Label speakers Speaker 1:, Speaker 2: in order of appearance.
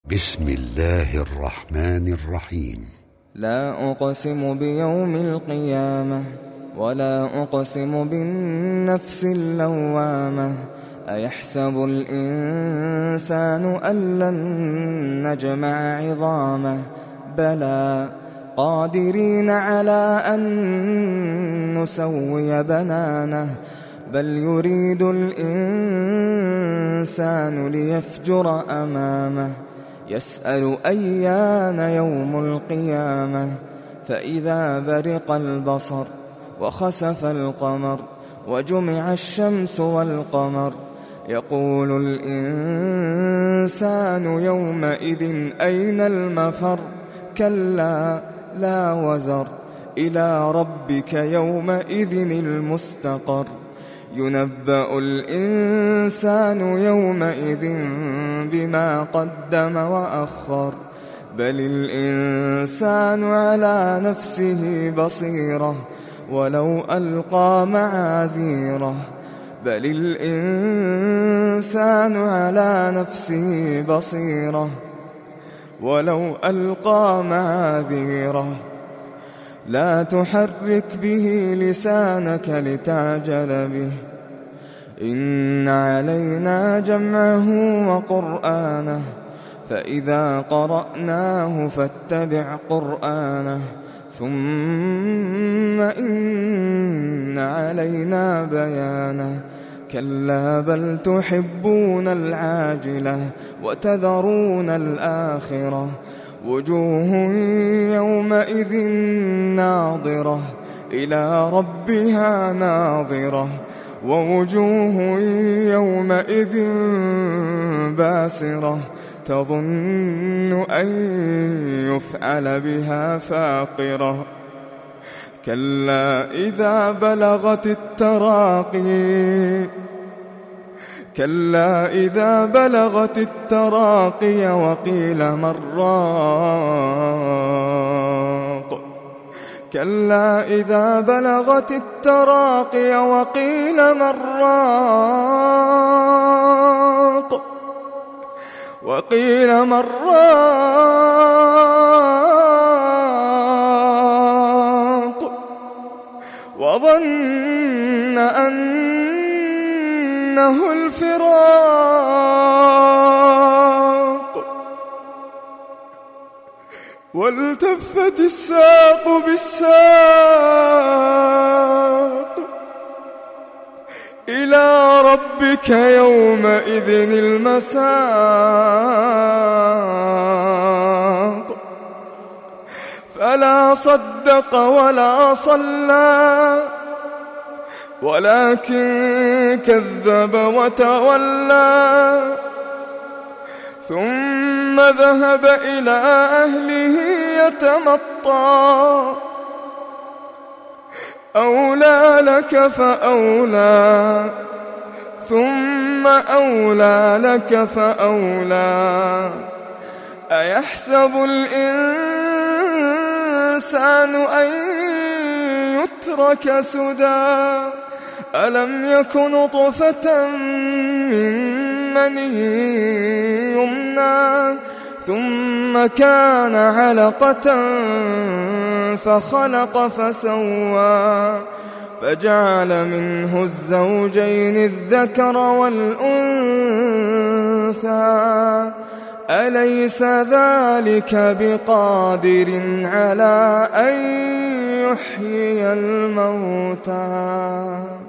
Speaker 1: بسم الله الرحمن الرحيم.
Speaker 2: لا أقسم بيوم القيامة ولا أقسم بالنفس اللوامة. أيحسب الإنسان أن لن نجمع عظامه بلى قادرين على أن نسوي بنانه بل يريد الإنسان ليفجر أمامه يسأل أيان يوم القيامة فإذا برق البصر وخسف القمر وجمع الشمس والقمر يقول الإنسان يومئذ أين المفر كلا لا وزر إلى ربك يومئذ المستقر ينبأ الإنسان يومئذ بما قدم وأخر بل الإنسان على نفسه بصيرة ولو ألقى معاذيره بل الإنسان على نفسه بصيرة ولو ألقى معاذيره لا تحرك به لسانك لتعجل به إن علينا جمعه وقرآنه فإذا قرأناه فاتبع قرآنه ثم إن علينا بيانه كلا بل تحبون العاجلة وتذرون الآخرة وجوه يومئذ ناظرة إلى ربها ناظرة ووجوه يومئذ باسرة تظن أن يفعل بها فاقرة كلا إذا بلغت التراقي وقيل من راق كلا إذا بلغت التراقي وقيل من راق وظن أنه الفراق والتفت الساق بالساق إلى ربك يومئذ المساق فلا صدق ولا صلى ولكن كذب وتولى ثم ذهب إلى أهله يتمطى أولى لك فأولى ثم أولى لك فأولى أيحسب الإنسان أن يترك سدى ألم يك نطفة من مني يمنى ثم كان علقة فخلق فسوى فجعل منه الزوجين الذكر والأنثى أليس ذلك بقادر على أن يحيي الموتى